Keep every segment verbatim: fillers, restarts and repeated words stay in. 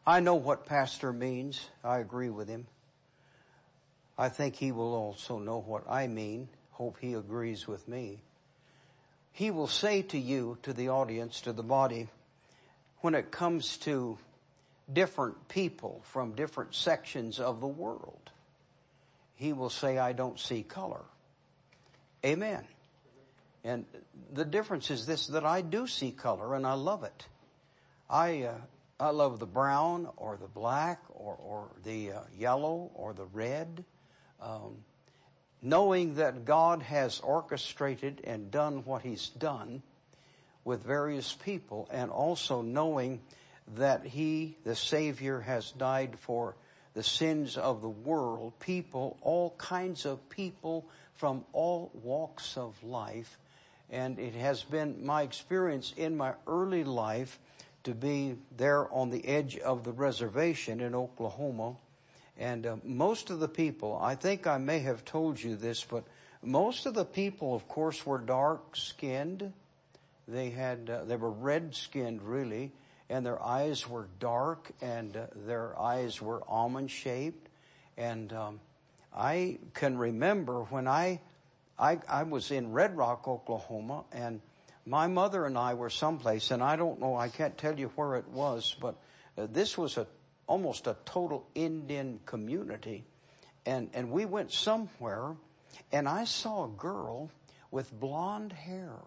I know what pastor means. I agree with him. I think he will also know what I mean. Hope he agrees with me. He will say to you, to the audience, to the body, when it comes to different people from different sections of the world, he will say, I don't see color. Amen. And the difference is this, that I do see color and I love it. I, uh, I love the brown or the black or, or the uh, yellow or the red. Um, knowing that God has orchestrated and done what he's done with various people, and also knowing that he, the Savior, has died for the sins of the world, people, all kinds of people from all walks of life. And it has been my experience in my early life to be there on the edge of the reservation in Oklahoma. And uh, most of the people, I think I may have told you this, but most of the people, of course, were dark-skinned. They had, uh, they were red-skinned really, and their eyes were dark, and uh, their eyes were almond-shaped. And um, I can remember when I, I, I was in Red Rock, Oklahoma, and my mother and I were someplace, and I don't know, I can't tell you where it was, but uh, this was a almost a total Indian community. And, and we went somewhere, and I saw a girl with blonde hair.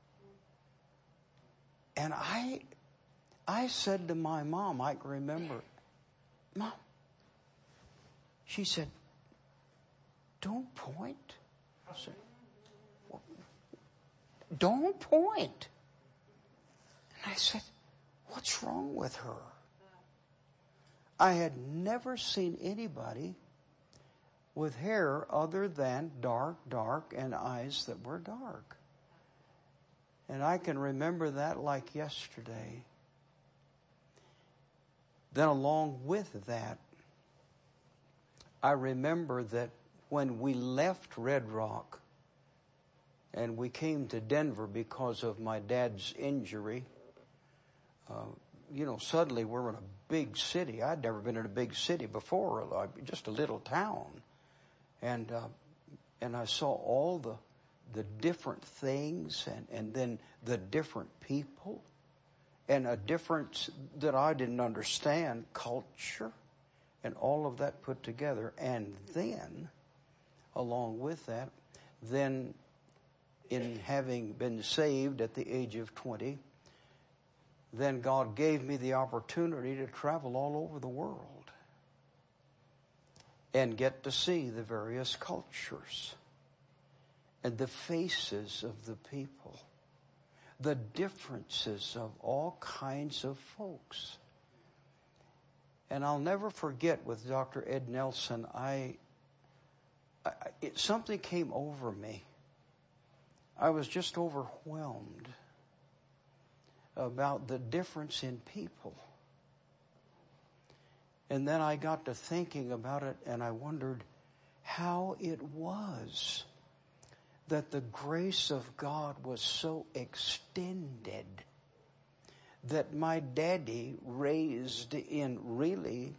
And I, I said to my mom, I can remember, Mom, she said, don't point. I said, don't point. And I said, what's wrong with her? I had never seen anybody with hair other than dark, dark, and eyes that were dark. And I can remember that like yesterday. Then along with that, I remember that when we left Red Rock and we came to Denver because of my dad's injury, uh, you know, suddenly we're in a big city. I'd never been in a big city before, like just a little town. And, uh, and I saw all the, the different things and, and then the different people and a difference that I didn't understand, culture and all of that put together. And then along with that, then in having been saved at the age of twenty, then God gave me the opportunity to travel all over the world and get to see the various cultures and the faces of the people, the differences of all kinds of folks. And I'll never forget with Doctor Ed Nelson, I, I it, something came over me. I was just overwhelmed about the difference in people. And then I got to thinking about it, and I wondered how it was that the grace of God was so extended that my daddy, raised in really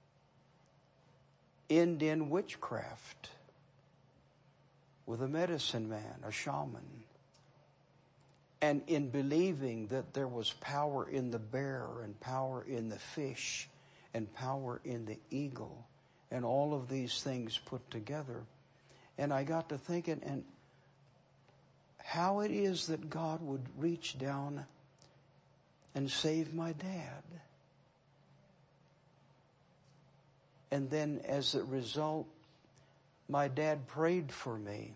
Indian witchcraft with a medicine man, a shaman, and in believing that there was power in the bear and power in the fish and power in the eagle and all of these things put together. And I got to thinking, and how it is that God would reach down and save my dad. And then as a result, my dad prayed for me.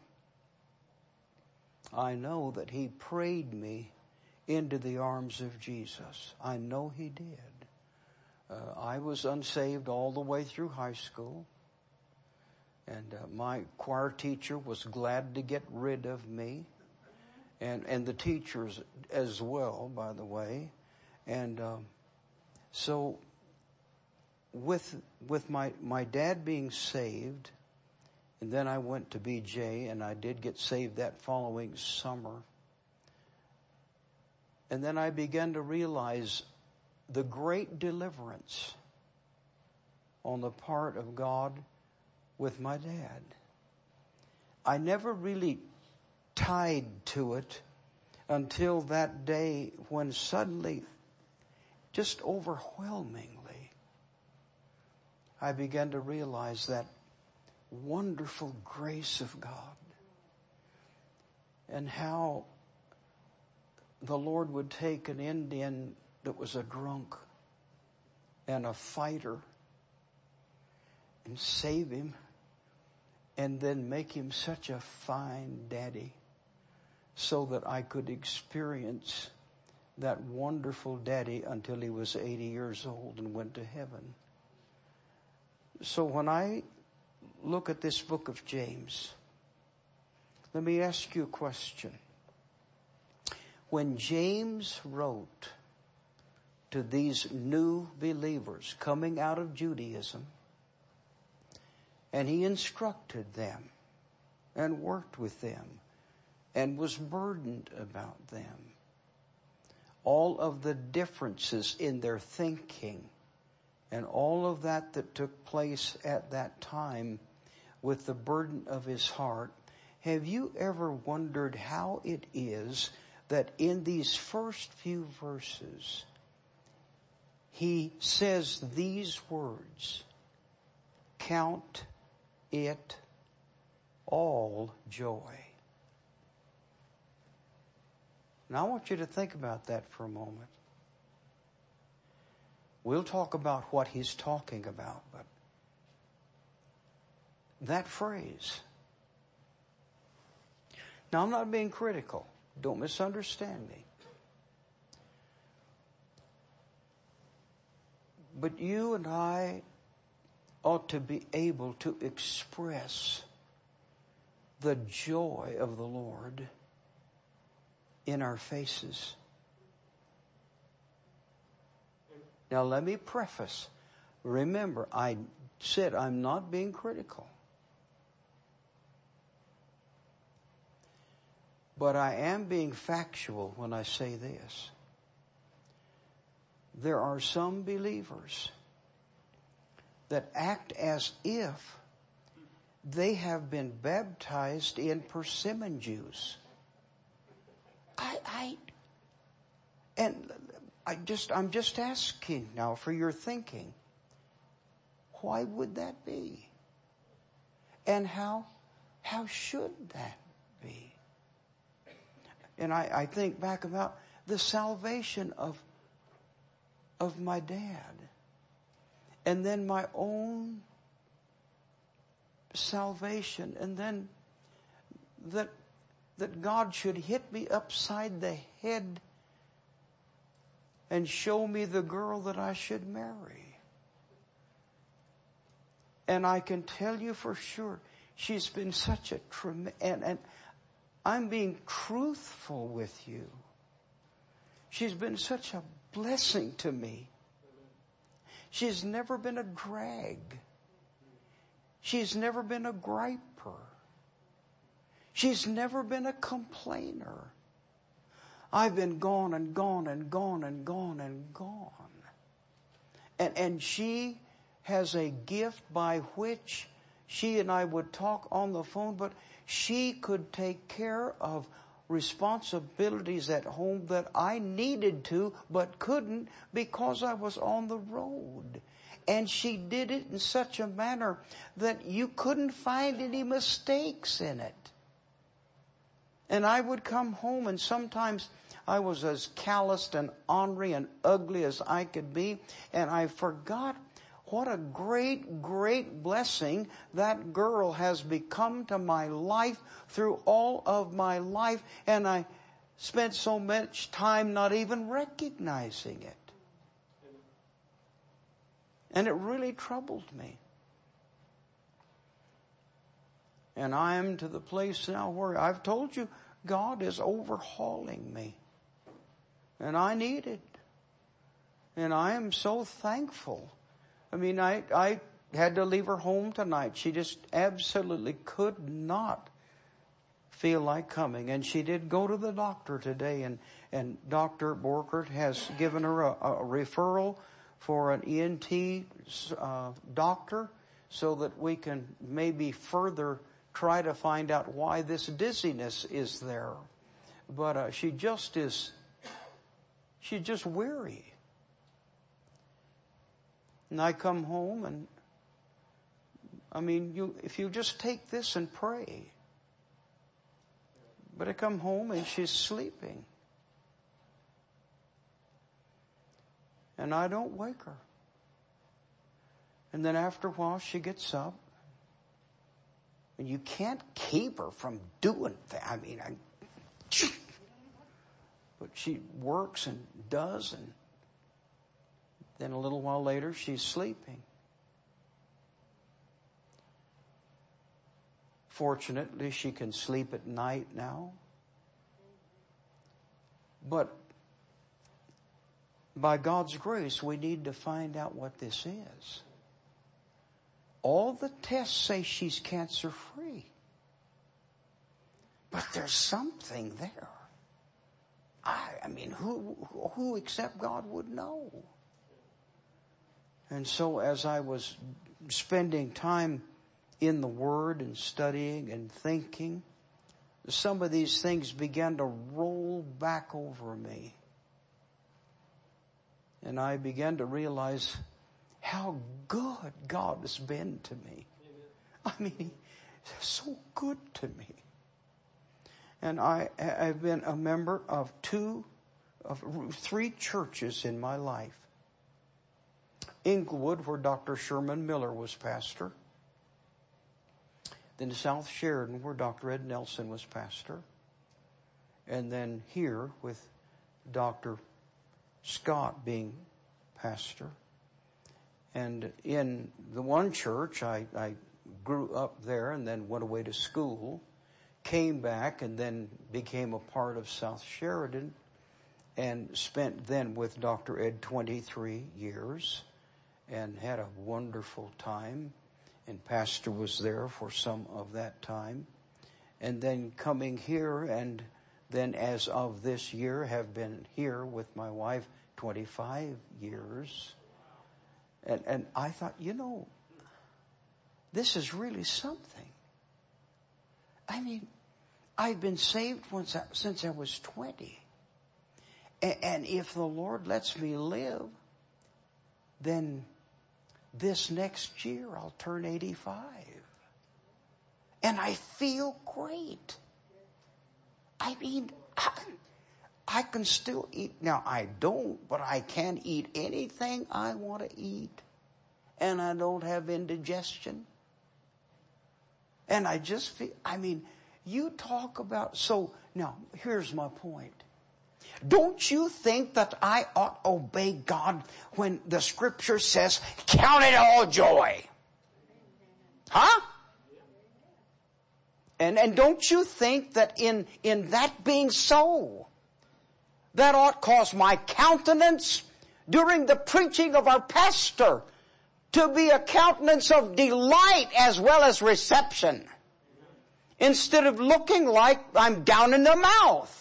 I know that he prayed me into the arms of Jesus. I know he did. Uh, I was unsaved all the way through high school. And uh, my choir teacher was glad to get rid of me. And, and the teachers as well, by the way. And um, so with, with my, my dad being saved, and then I went to B J, and I did get saved that following summer. And then I began to realize the great deliverance on the part of God with my dad. I never really tied to it until that day when suddenly, just overwhelmingly, I began to realize that wonderful grace of God and how the Lord would take an Indian that was a drunk and a fighter and save him and then make him such a fine daddy so that I could experience that wonderful daddy until he was eighty years old and went to heaven. So when I look at this book of James, let me ask you a question. When James wrote to these new believers coming out of Judaism, and he instructed them and worked with them and was burdened about them, all of the differences in their thinking and all of that that took place at that time with the burden of his heart, have you ever wondered how it is that in these first few verses he says these words, count it all joy? Now I want you to think about that for a moment. We'll talk about what he's talking about, but that phrase. Now I'm not being critical. Don't misunderstand me. But you and I ought to be able to express the joy of the Lord in our faces. Now let me preface. Remember, I said I'm not being critical. But I am being factual when I say this. There are some believers that act as if they have been baptized in persimmon juice. I, I, and I just, I'm just asking now for your thinking. Why would that be? And how, how should that be? And I, I think back about the salvation of, of my dad. And then my own salvation. And then that, that God should hit me upside the head and show me the girl that I should marry. And I can tell you for sure, she's been such a tremendous, and, and I'm being truthful with you. She's been such a blessing to me. She's never been a drag. She's never been a griper. She's never been a complainer. I've been gone and gone and gone and gone and gone. And, and she has a gift by which she and I would talk on the phone, but she could take care of responsibilities at home that I needed to, but couldn't because I was on the road. And she did it in such a manner that you couldn't find any mistakes in it. And I would come home, and sometimes I was as calloused and ornery and ugly as I could be, and I forgot what a great, great blessing that girl has become to my life through all of my life. And I spent so much time not even recognizing it. And it really troubled me. And I am to the place now where I've told you God is overhauling me. And I need it. And I am so thankful. I mean, I, I had to leave her home tonight. She just absolutely could not feel like coming. And she did go to the doctor today, and, and Doctor Borkert has given her a, a referral for an E N T uh, doctor so that we can maybe further try to find out why this dizziness is there. But uh, she just is, she's just weary. And I come home and, I mean, you if you just take this and pray. But I come home and she's sleeping. And I don't wake her. And then after a while she gets up. And you can't keep her from doing that. I mean, I... But she works and does, and then a little while later she's sleeping. Fortunately, she can sleep at night now. But by God's grace, we need to find out what this is. All the tests say she's cancer-free. But there's something there. I, I mean, who, who except God would know? And so as I was spending time in the Word and studying and thinking, some of these things began to roll back over me. And I began to realize how good God has been to me. I mean, He's so good to me. And I, I've been a member of two, of three churches in my life. Inglewood, where Doctor Sherman Miller was pastor. Then South Sheridan, where Doctor Ed Nelson was pastor. And then here with Doctor Scott being pastor. And in the one church, I, I grew up there and then went away to school. Came back and then became a part of South Sheridan. And spent then with Doctor Ed twenty-three years. And had a wonderful time. And Pastor was there for some of that time. And then coming here, and then as of this year, have been here with my wife twenty-five years. And, and I thought, you know, this is really something. I mean, I've been saved once I, since I was twenty. And, and if the Lord lets me live, then this next year I'll turn eighty-five. And I feel great. I mean, I, I can still eat. Now, I don't, but I can eat anything I want to eat. And I don't have indigestion. And I just feel, I mean, you talk about, so now here's my point. Don't you think that I ought to obey God when the scripture says, count it all joy? Huh? And, and don't you think that in, in that being so, that ought cause my countenance during the preaching of our pastor to be a countenance of delight as well as reception, instead of looking like I'm down in the mouth.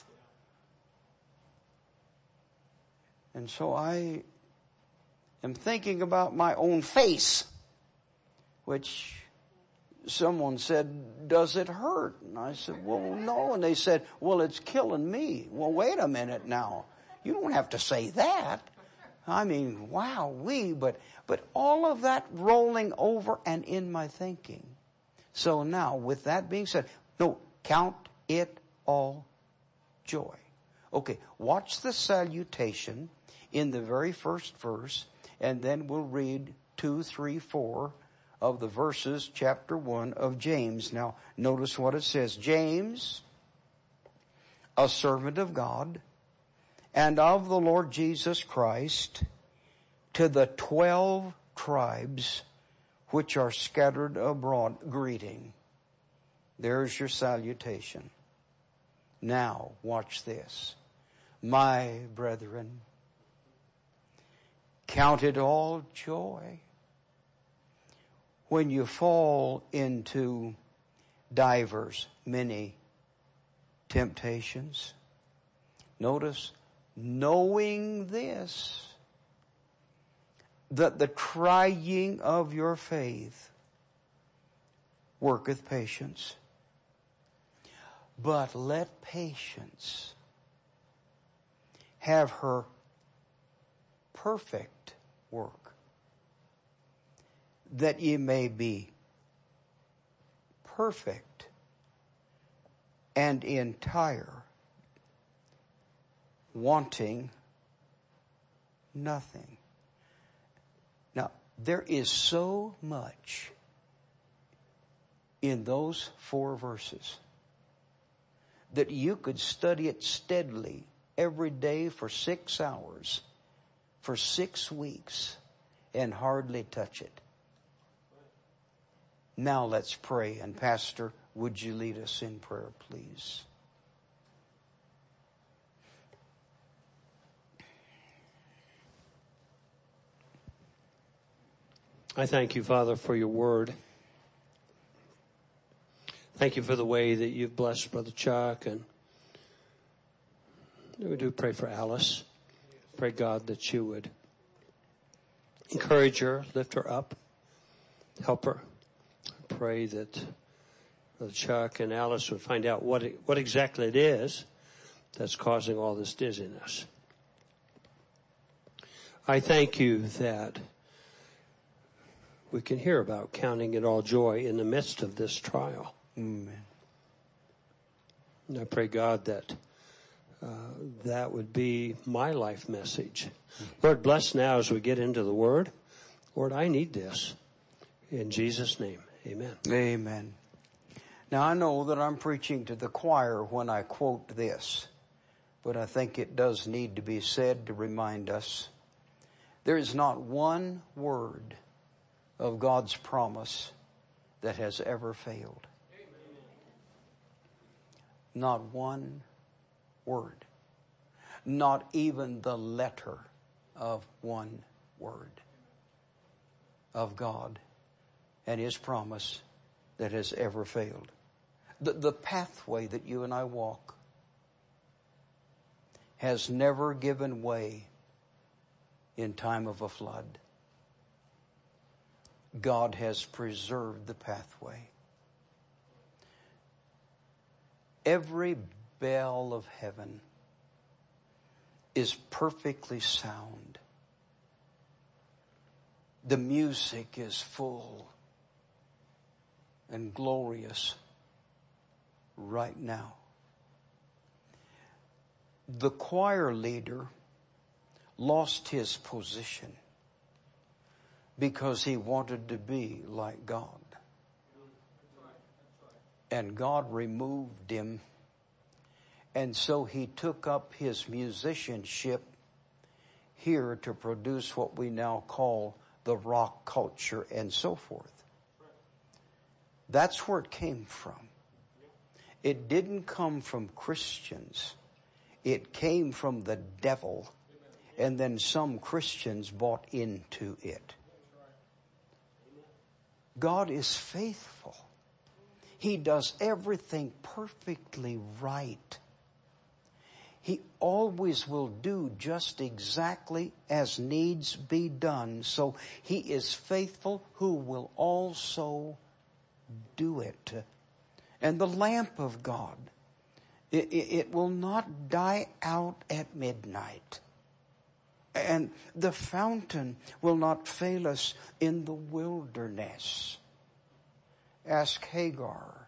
And so I am thinking about my own face, which someone said, does it hurt? And I said, well, no. And they said, well, it's killing me. Well, wait a minute now. You don't have to say that. I mean, wow, we, but, but all of that rolling over and in my thinking. So now, with that being said, no, count it all joy. Okay, watch the salutation in the very first verse, and then we'll read two, three, four of the verses, chapter one of James. Now, notice what it says. James, a servant of God and of the Lord Jesus Christ, to the twelve tribes which are scattered abroad, greeting. There's your salutation. Now, watch this. My brethren, count it all joy when you fall into divers, many temptations. Notice, knowing this, that the trying of your faith worketh patience. But let patience have her perfect work, that ye may be perfect and entire, wanting nothing. Now, there is so much in those four verses that you could study it steadily every day for six hours, for six weeks, and hardly touch it. Now let's pray. And Pastor, would you lead us in prayer, please? I thank you, Father, for your word. Thank you for the way that you've blessed Brother Chuck, and we do pray for Alice. Pray, God, that you would encourage her, lift her up, help her. Pray that Brother Chuck and Alice would find out what it, what exactly it is that's causing all this dizziness. I thank you that we can hear about counting it all joy in the midst of this trial. Amen. And I pray, God, that uh, that would be my life message. Lord, bless now as we get into the Word. Lord, I need this. In Jesus' name, amen. Amen. Now, I know that I'm preaching to the choir when I quote this, but I think it does need to be said to remind us. There is not one word of God's promise that has ever failed. Not one word. Not even the letter of one word of God and His promise that has ever failed. The, the pathway that you and I walk has never given way in time of a flood. God has preserved the pathway. Every bell of heaven is perfectly sound. The music is full and glorious right now. The choir leader lost his position because he wanted to be like God. And God removed him. And so he took up his musicianship here to produce what we now call the rock culture and so forth. That's where it came from. It didn't come from Christians. It came from the devil. And then some Christians bought into it. God is faithful. He does everything perfectly right. He always will do just exactly as needs be done. So He is faithful who will also do it. And the lamp of God, it, it will not die out at midnight. And the fountain will not fail us in the wilderness. Ask Hagar.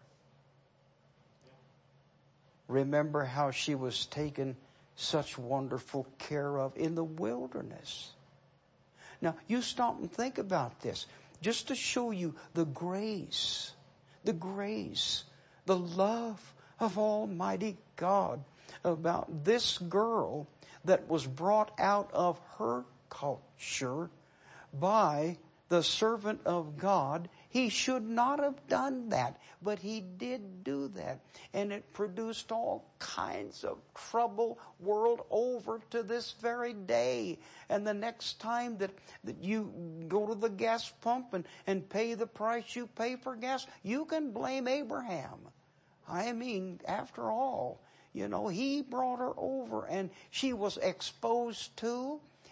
Remember how she was taken such wonderful care of in the wilderness. Now, you stop and think about this. Just to show you the grace, the grace, the love of Almighty God about this girl that was brought out of her culture by the servant of God. He should not have done that, but he did do that. And it produced all kinds of trouble world over to this very day. And the next time that, that you go to the gas pump and, and pay the price you pay for gas, you can blame Abraham. I mean, after all, you know, he brought her over and she was exposed to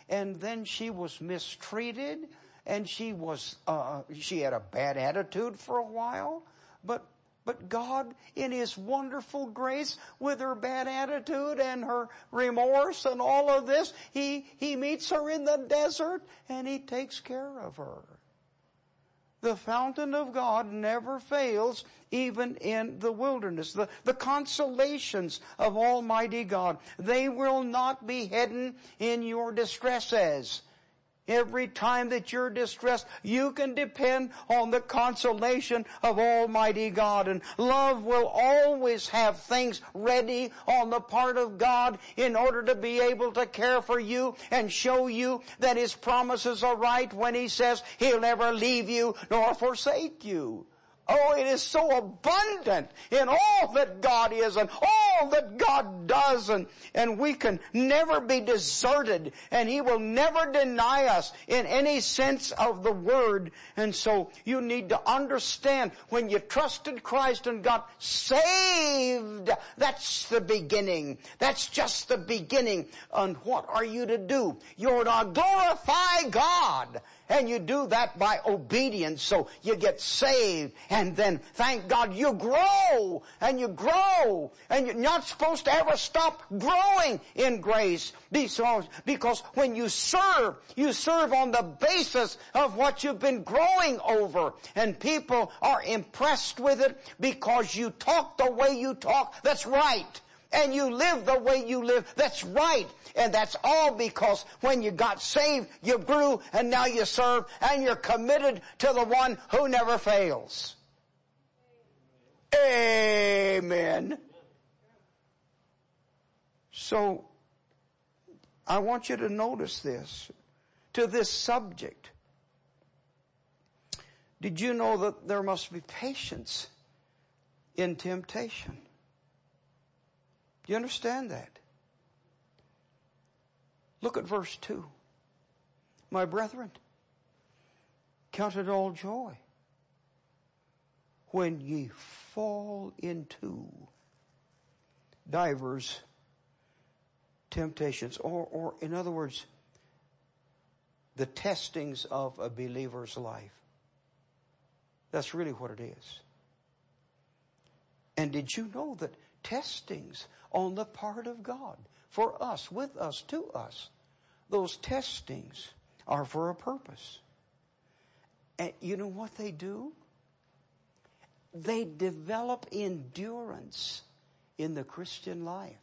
and then she was mistreated, and she was, uh, she had a bad attitude for a while, but But God, in His wonderful grace, with her bad attitude and her remorse and all of this, He, He meets her in the desert and He takes care of her. The fountain of God never fails, even in the wilderness. The, the consolations of Almighty God, they will not be hidden in your distresses. Every time that you're distressed, you can depend on the consolation of Almighty God. And love will always have things ready on the part of God in order to be able to care for you and show you that His promises are right when He says He'll never leave you nor forsake you. Oh, it is so abundant in all that God is and all that God does, and, and we can never be deserted, and He will never deny us in any sense of the word. And so you need to understand, when you trusted Christ and got saved, that's the beginning. That's just the beginning. And what are you to do? You're to glorify God. And you do that by obedience. So you get saved, and then, thank God, you grow and you grow, and you're not supposed to ever stop growing in grace. Because, because when you serve, you serve on the basis of what you've been growing over. And people are impressed with it because you talk the way you talk that's right. And you live the way you live that's right. And that's all because when you got saved, you grew, and now you serve, and you're committed to the one who never fails. Amen. So, I want you to notice this, to this subject. Did you know that there must be patience in temptation? Do you understand that? Look at verse two. My brethren, count it all joy when ye fall into divers temptations, or, or in other words, the testings of a believer's life. That's really what it is. And did you know that testings on the part of God, for us, with us, to us, those testings are for a purpose. And you know what they do? They develop endurance in the Christian life.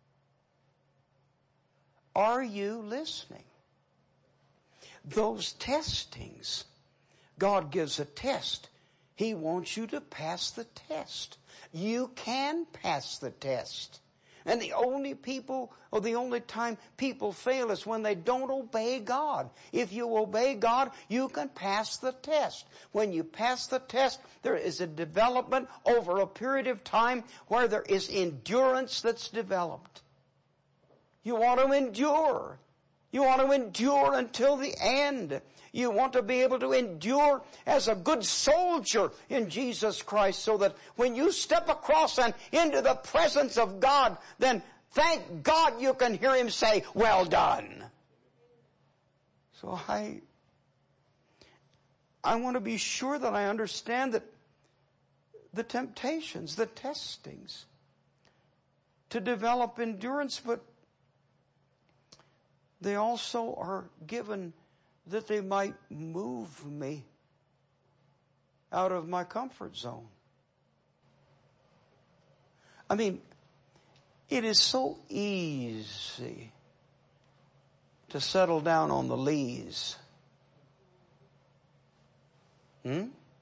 Are you listening? Those testings, God gives a test. He wants you to pass the test. You can pass the test. And the only people, or the only time people fail is when they don't obey God. If you obey God, you can pass the test. When you pass the test, there is a development over a period of time where there is endurance that's developed. You want to endure. You want to endure until the end. You want to be able to endure as a good soldier in Jesus Christ, so that when you step across and into the presence of God, then thank God you can hear Him say, well done. So I, I want to be sure that I understand that the temptations, the testings, to develop endurance, but they also are given that they might move me out of my comfort zone. I mean, it is so easy to settle down on the lees. Hmm?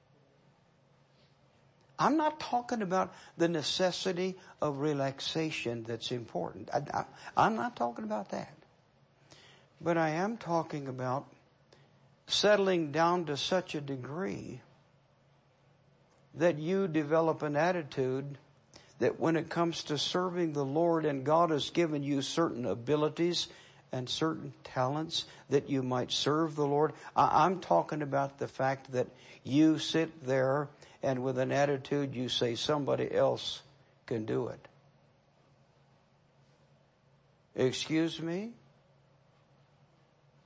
I'm not talking about the necessity of relaxation that's important. I, I, I'm not talking about that. But I am talking about settling down to such a degree that you develop an attitude that when it comes to serving the Lord, and God has given you certain abilities and certain talents that you might serve the Lord. I'm talking about the fact that you sit there and with an attitude you say somebody else can do it. Excuse me?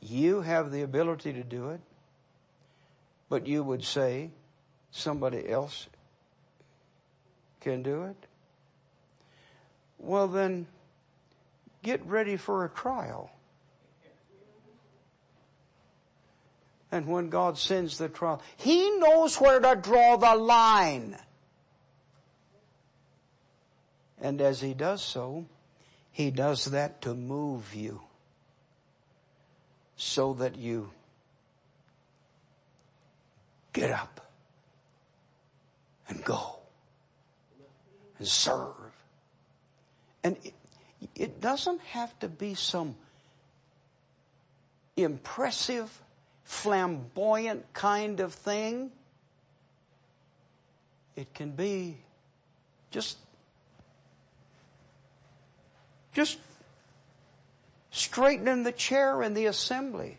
You have the ability to do it, but you would say somebody else can do it. Well, then get ready for a trial. And when God sends the trial, He knows where to draw the line. And as He does so, He does that to move you so that you get up and go and serve. And it, it doesn't have to be some impressive, flamboyant kind of thing. It can be just, just straightening the chair in the assembly.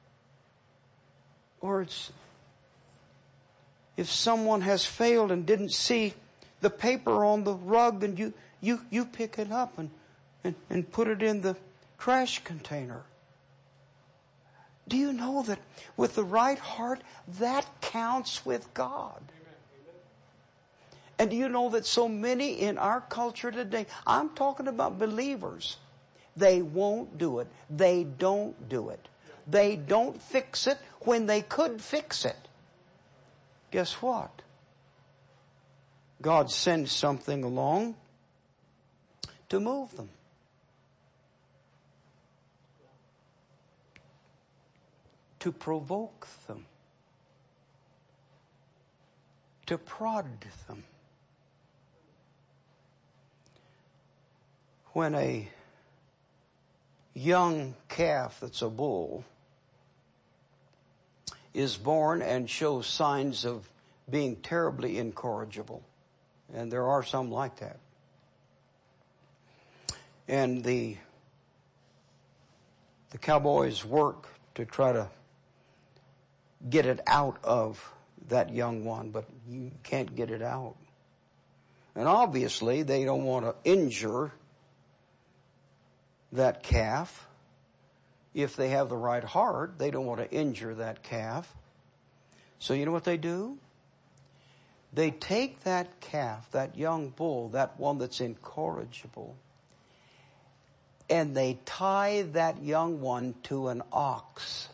Or it's, if someone has failed and didn't see the paper on the rug and you, you, you pick it up and, and, and put it in the trash container. Do you know that with the right heart, that counts with God? And do you know that so many in our culture today, I'm talking about believers, they won't do it. They don't do it. They don't fix it when they could fix it. Guess what? God sends something along to move them. To provoke them. To prod them. When a young calf that's a bull is born and shows signs of being terribly incorrigible, and there are some like that, and the the cowboys work to try to get it out of that young one, but you can't get it out. And obviously they don't want to injure that calf. If they have the right heart, they don't want to injure that calf. So you know what they do? They take that calf, that young bull, that one that's incorrigible, and they tie that young one to an ox.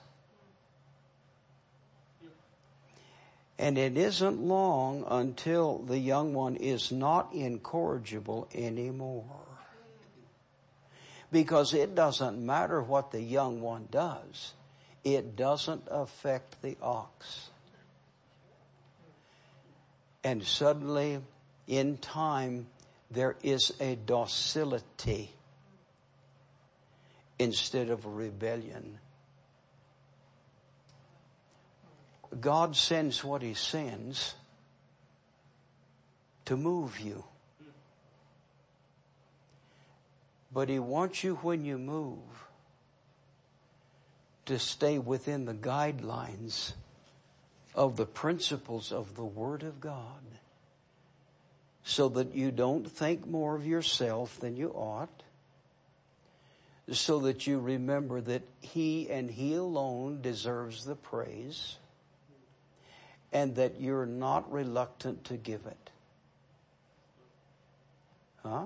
And it isn't long until the young one is not incorrigible anymore. Because it doesn't matter what the young one does. It doesn't affect the ox. And suddenly, in time, there is a docility instead of a rebellion. God sends what He sends to move you. But He wants you, when you move, to stay within the guidelines of the principles of the Word of God, so that you don't think more of yourself than you ought, so that you remember that He and He alone deserves the praise, and that you're not reluctant to give it. Huh?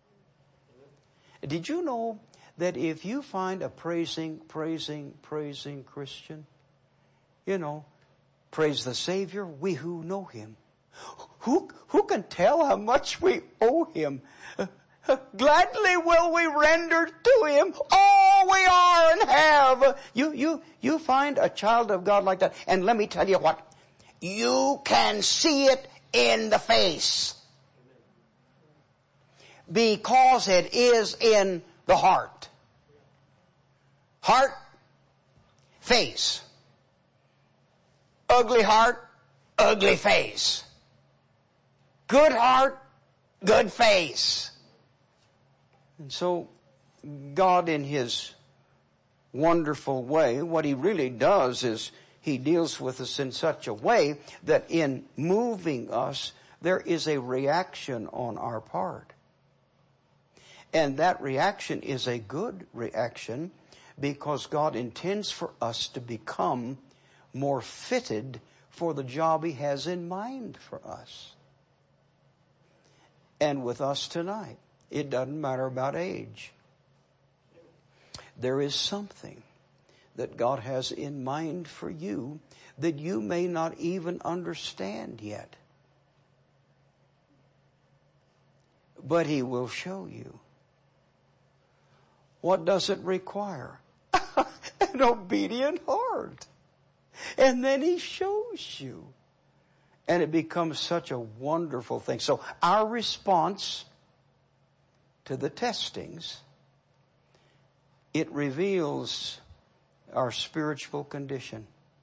Did you know that if you find a praising, praising, praising Christian, you know, praise the Savior, we who know Him. Who, who can tell how much we owe Him? Gladly will we render to Him all we are and have. You, you, you find a child of God like that, and let me tell you what, you can see it in the face. Because it is in the heart. Heart, face. Ugly heart, ugly face. Good heart, good face. And so God, in His wonderful way, what He really does is He deals with us in such a way that in moving us, there is a reaction on our part. And that reaction is a good reaction, because God intends for us to become more fitted for the job He has in mind for us. And with us tonight, it doesn't matter about age. There is something that God has in mind for you that you may not even understand yet. But He will show you. What does it require? An obedient heart. And then He shows you. And it becomes such a wonderful thing. So our response to the testings, it reveals our spiritual condition.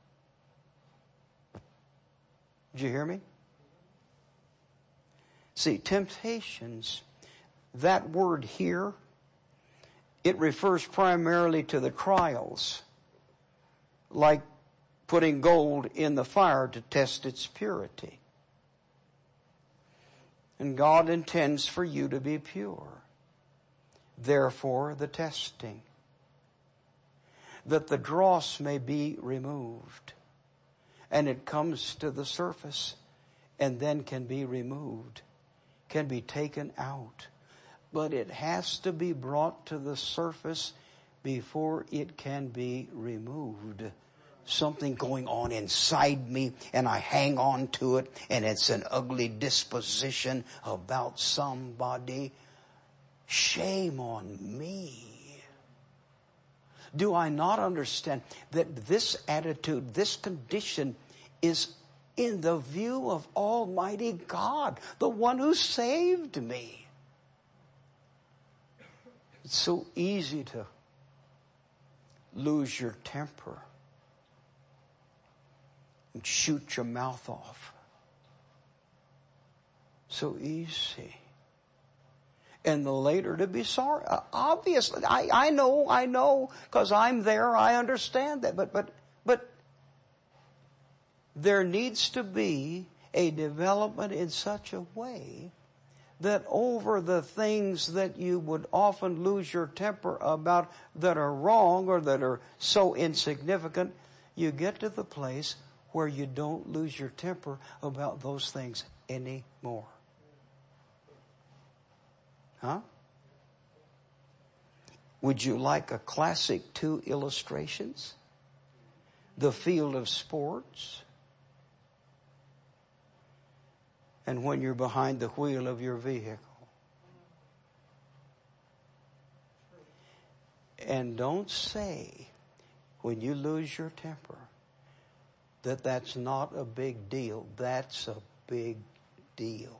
Did you hear me? See, temptations, that word here, it refers primarily to the trials, like putting gold in the fire to test its purity. And God intends for you to be pure. Therefore, the testing, that the dross may be removed. And it comes to the surface and then can be removed, can be taken out. But it has to be brought to the surface before it can be removed. Something going on inside me and I hang on to it and it's an ugly disposition about somebody. Shame on me. Do I not understand that this attitude, this condition is in the view of Almighty God, the one who saved me? It's so easy to lose your temper and shoot your mouth off. So easy. And the later to be sorry. Uh, obviously, I, I know, I know, because I'm there, I understand that. But, but, but there needs to be a development in such a way that over the things that you would often lose your temper about that are wrong or that are so insignificant, you get to the place where you don't lose your temper about those things anymore. Huh? Would you like a classic two illustrations? The field of sports. And when you're behind the wheel of your vehicle. And don't say, when you lose your temper, that that's not a big deal. That's a big deal.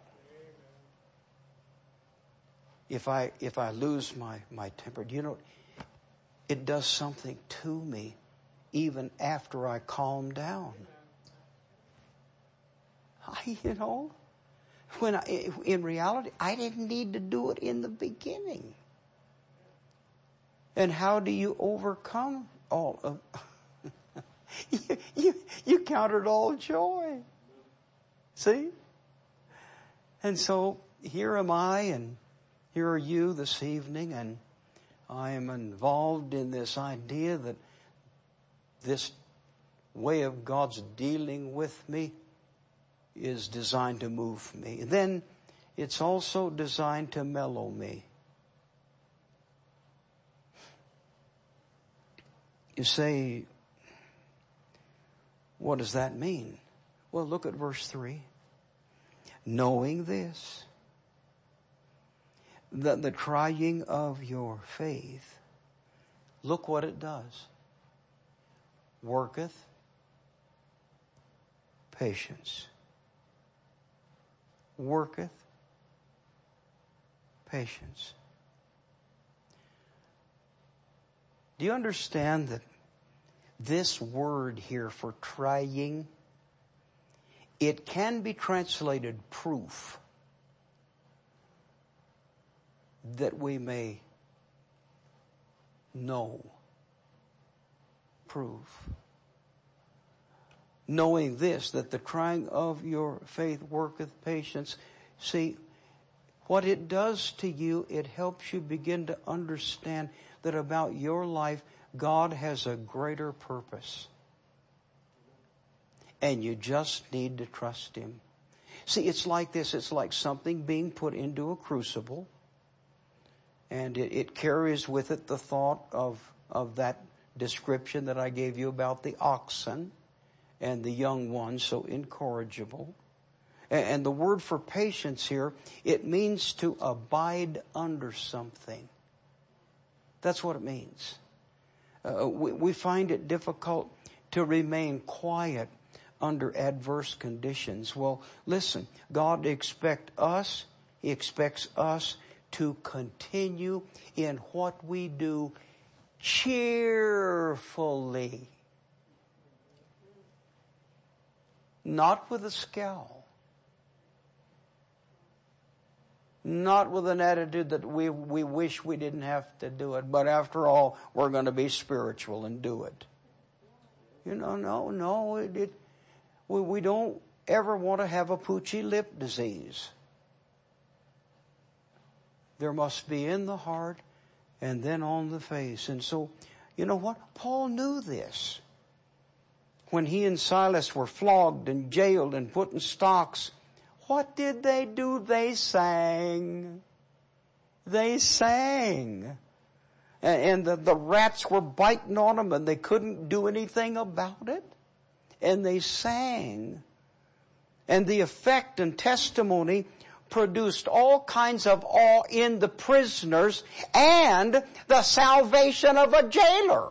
If I, if I lose my, my temper, you know, it does something to me even after I calm down. I, you know, when I, in reality, I didn't need to do it in the beginning. And how do you overcome all of you, you, you count it all joy. See? And so here am I and here are you this evening, and I am involved in this idea that this way of God's dealing with me is designed to move me. And then it's also designed to mellow me. You say, what does that mean? Well, look at verse three. Knowing this, that the trying of your faith, look what it does. Worketh patience. Worketh patience. Do you understand that this word here for trying, it can be translated proof, that we may know. Proof. Knowing this, that the trying of your faith worketh patience. See, what it does to you, it helps you begin to understand that about your life, God has a greater purpose. And you just need to trust Him. See, it's like this. It's like something being put into a crucible. And it, it carries with it the thought of, of that description that I gave you about the oxen and the young ones, so incorrigible. And, and the word for patience here, it means to abide under something. That's what it means. Uh, we, we find it difficult to remain quiet under adverse conditions. Well, listen, God expects us, He expects us to continue in what we do cheerfully. Not with a scowl. Not with an attitude that we, we wish we didn't have to do it, but after all, we're going to be spiritual and do it. You know, no, no, it, it we, we don't ever want to have a poochy lip disease. There must be in the heart and then on the face. And so, you know what? Paul knew this. When he and Silas were flogged and jailed and put in stocks, what did they do? They sang. They sang. And the, the rats were biting on them and they couldn't do anything about it. And they sang. And the effect and testimony produced all kinds of awe in the prisoners and the salvation of a jailer.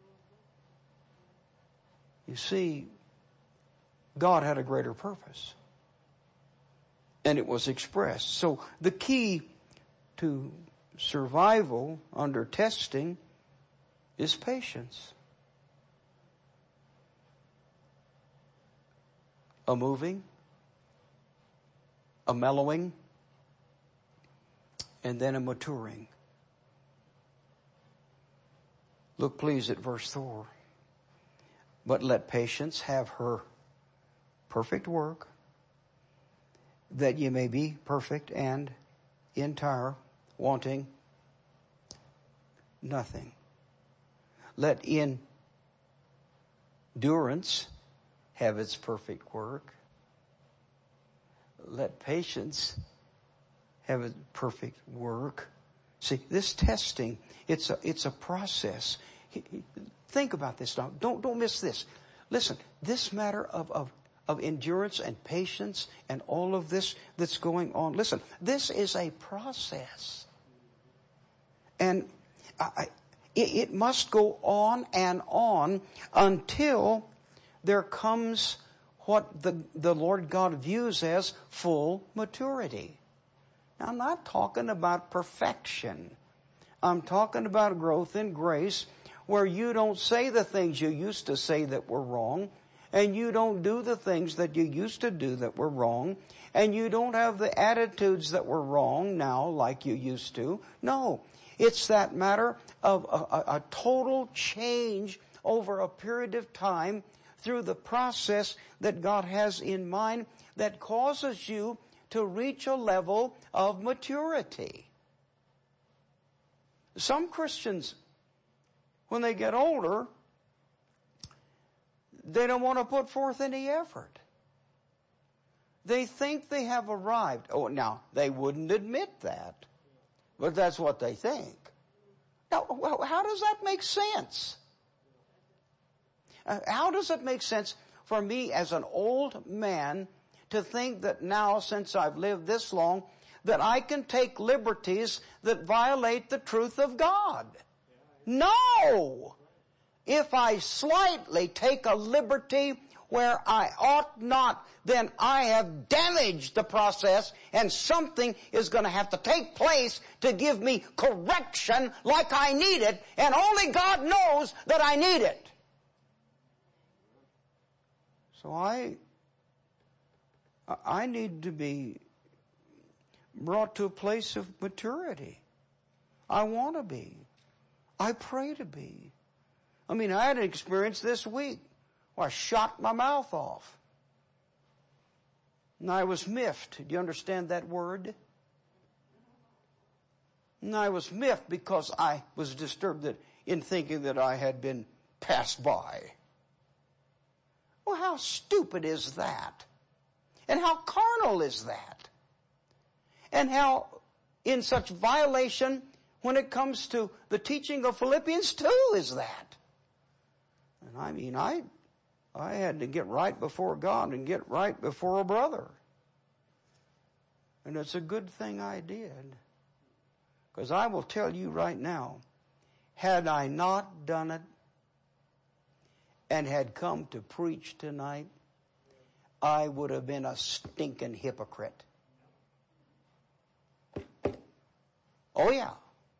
You see, God had a greater purpose. And it was expressed. So the key to survival under testing is patience. A moving, a mellowing, and then a maturing. Look please at verse four. But let patience have her perfect work, that ye may be perfect and entire, wanting nothing. Let endurance have its perfect work. Let patience have its perfect work. See, this testing, it's a, it's a process. Think about this now. Don't, don't miss this. Listen, this matter of, of, of endurance and patience and all of this that's going on. Listen, this is a process. And I, it, it must go on and on until there comes what the, the Lord God views as full maturity. Now, I'm not talking about perfection. I'm talking about growth in grace, where you don't say the things you used to say that were wrong, and you don't do the things that you used to do that were wrong, and you don't have the attitudes that were wrong now like you used to. No, it's that matter of a, a, a total change over a period of time through the process that God has in mind that causes you to reach a level of maturity. Some Christians, when they get older, they don't want to put forth any effort. They think they have arrived. Oh, now, they wouldn't admit that, but that's what they think. Now, how does that make sense? Uh, how does it make sense for me as an old man to think that now, since I've lived this long, that I can take liberties that violate the truth of God? No! If I slightly take a liberty where I ought not, then I have damaged the process, and something is going to have to take place to give me correction like I need it, and only God knows that I need it. So I, I need to be brought to a place of maturity. I want to be. I pray to be. I mean, I had an experience this week where I shot my mouth off. And I was miffed. Do you understand that word? And I was miffed because I was disturbed that in thinking that I had been passed by. Well, how stupid is that? And how carnal is that? And how in such violation when it comes to the teaching of Philippians two is that? And I mean, I, I had to get right before God and get right before a brother. And it's a good thing I did. Because I will tell you right now, had I not done it and had come to preach tonight, I would have been a stinking hypocrite. Oh yeah.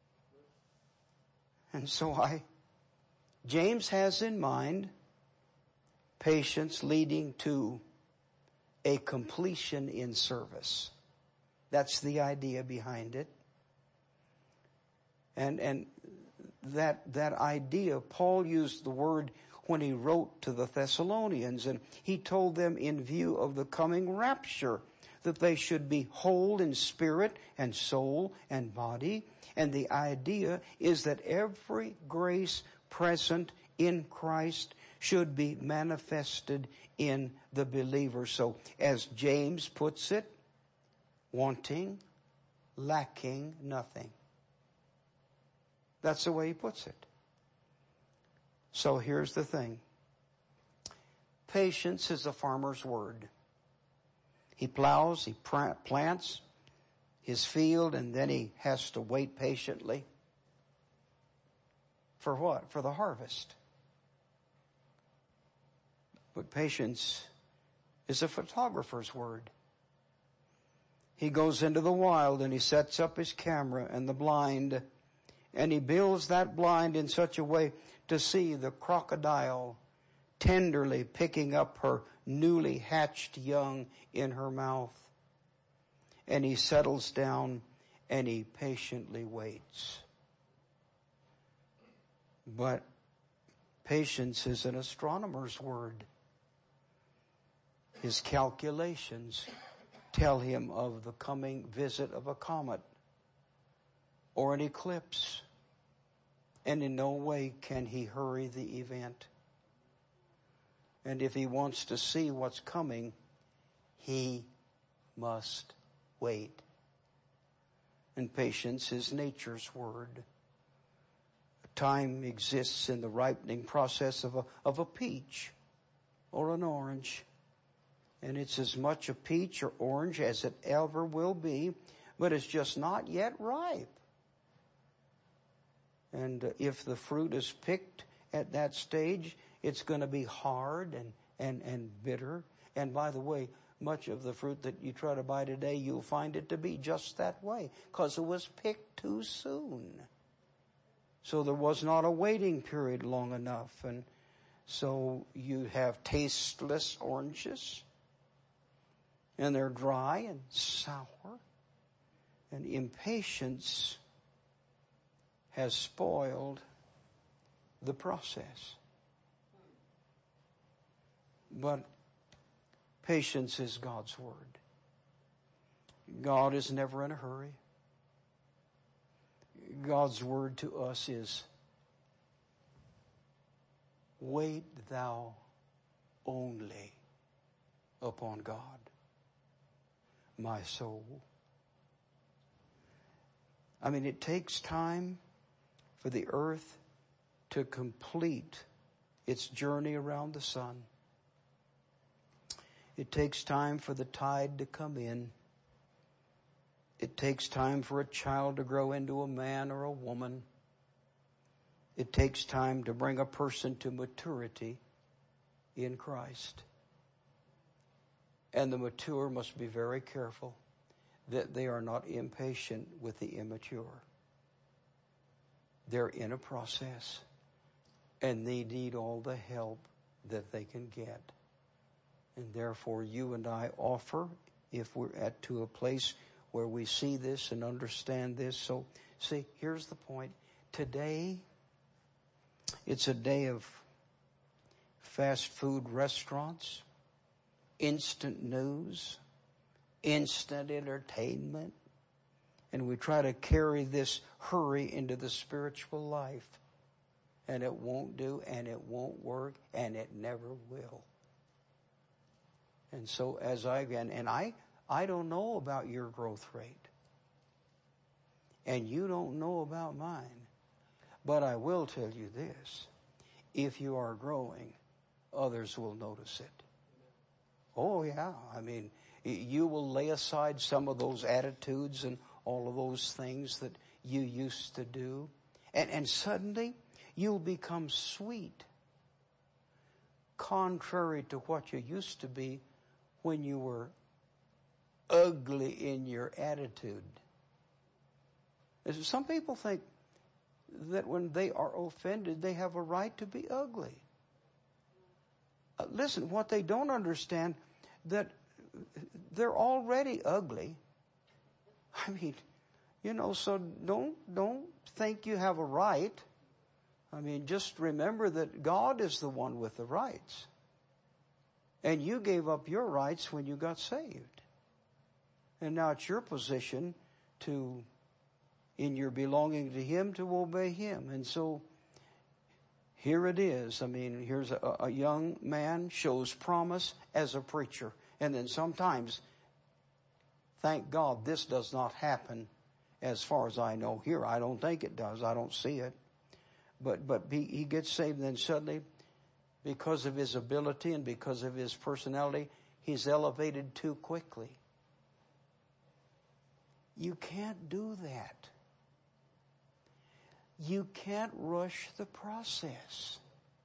And so I, James has in mind patience leading to a completion in service. That's the idea behind it. And, and that, that idea, Paul used the word when he wrote to the Thessalonians, and he told them in view of the coming rapture that they should be whole in spirit and soul and body. And the idea is that every grace present in Christ should be manifested in the believer. So as James puts it, wanting, lacking nothing. That's the way he puts it. So here's the thing. Patience is a farmer's word. He plows, he plants his field, and then he has to wait patiently. For what? For the harvest. But patience is a photographer's word. He goes into the wild and he sets up his camera and the blind, and he builds that blind in such a way to see the crocodile tenderly picking up her newly hatched young in her mouth. And he settles down and he patiently waits. But patience is an astronomer's word. His calculations tell him of the coming visit of a comet or an eclipse. And in no way can he hurry the event. And if he wants to see what's coming, he must wait. And patience is nature's word. Time exists in the ripening process of a, of a peach or an orange. And it's as much a peach or orange as it ever will be, but it's just not yet ripe. And uh, if the fruit is picked at that stage, it's going to be hard and, and, and bitter. And by the way, much of the fruit that you try to buy today, you'll find it to be just that way, because it was picked too soon. So there was not a waiting period long enough. And so you have tasteless oranges, and they're dry and sour. And impatience has spoiled the process. But patience is God's word. God is never in a hurry. God's word to us is, wait thou only upon God, my soul. I mean, it takes time for the earth to complete its journey around the sun. It takes time for the tide to come in. It takes time for a child to grow into a man or a woman. It takes time to bring a person to maturity in Christ. And the mature must be very careful that they are not impatient with the immature. They're in a process, and they need all the help that they can get. And therefore you and I offer, if we're at to a place where we see this and understand this. So, see, here's the point. Today, it's a day of fast food restaurants, instant news, instant entertainment, And we try to carry this hurry into the spiritual life. And it won't do, and it won't work, and it never will. And so as I, and, and I, I don't know about your growth rate. And you don't know about mine. But I will tell you this. If you are growing, others will notice it. Oh yeah, I mean, you will lay aside some of those attitudes and all of those things that you used to do. And, and suddenly, you'll become sweet. Contrary to what you used to be when you were ugly in your attitude. Some people think that when they are offended, they have a right to be ugly. Uh, listen, what they don't understand, that they're already ugly. I mean, you know, so don't, don't think you have a right. I mean, just remember that God is the one with the rights. And you gave up your rights when you got saved. And now it's your position to, in your belonging to Him, to obey Him. And so, here it is. I mean, here's a, a young man shows promise as a preacher. And then sometimes, thank God, this does not happen as far as I know here. I don't think it does. I don't see it. But but he, he gets saved, and then suddenly, because of his ability and because of his personality, he's elevated too quickly. You can't do that. You can't rush the process.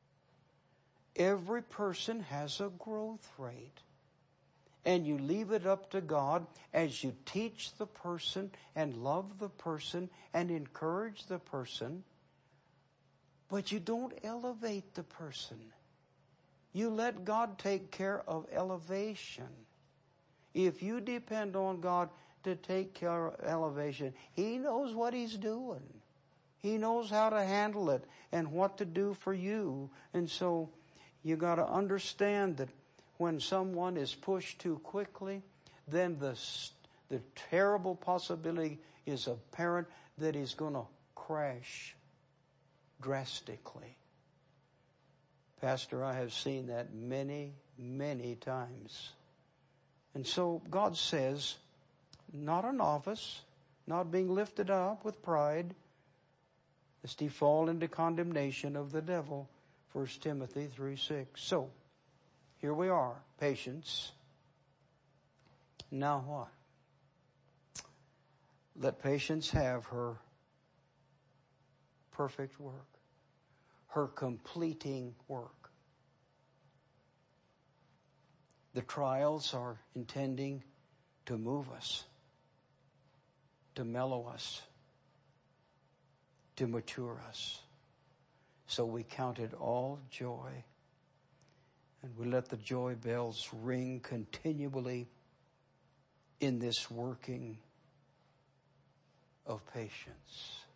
Every person has a growth rate. And you leave it up to God as you teach the person and love the person and encourage the person. But you don't elevate the person. You let God take care of elevation. If you depend on God to take care of elevation, He knows what He's doing. He knows how to handle it and what to do for you. And so you got to understand that when someone is pushed too quickly, then the, the terrible possibility is apparent that he's going to crash drastically. Pastor, I have seen that many, many times. And so God says, not a novice, not being lifted up with pride, lest he fall into condemnation of the devil. First Timothy three six. So, here we are, patience. Now what? Let patience have her perfect work, her completing work. The trials are intending to move us, to mellow us, to mature us. So we count it all joy, and we let the joy bells ring continually in this working of patience.